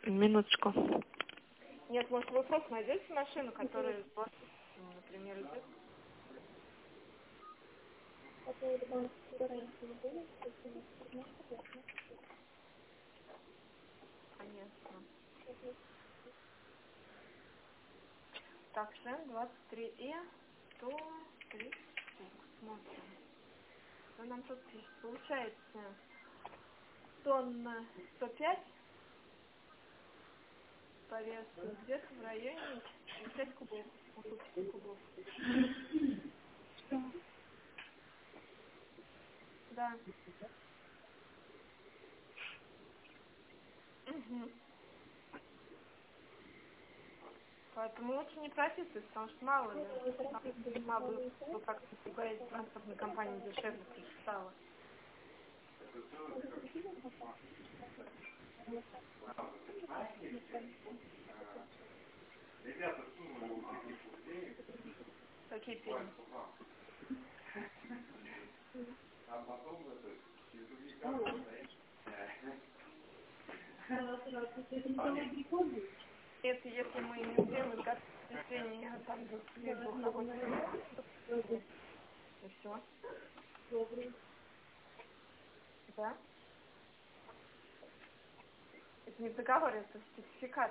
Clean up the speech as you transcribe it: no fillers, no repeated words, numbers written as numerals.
Минуточку. Нет, может, вы просто найдете машину, которая, например, идет? Конечно. Так, Шен 23И, 130 штук. Смотрим. Что нам тут пишет? Получается тонна 105 по весу, где-то в районе 5 кубов. Около 5 кубов. Да. Угу. Поэтому лучше не прописывать, потому что мало ли. Мало бы как-то другая транспортная компания дешевле прочитала. Какие пени? Это если мы не успеем изготовить течение там 22 рабочих дней. И все. Да? Это не договор, это сертификат.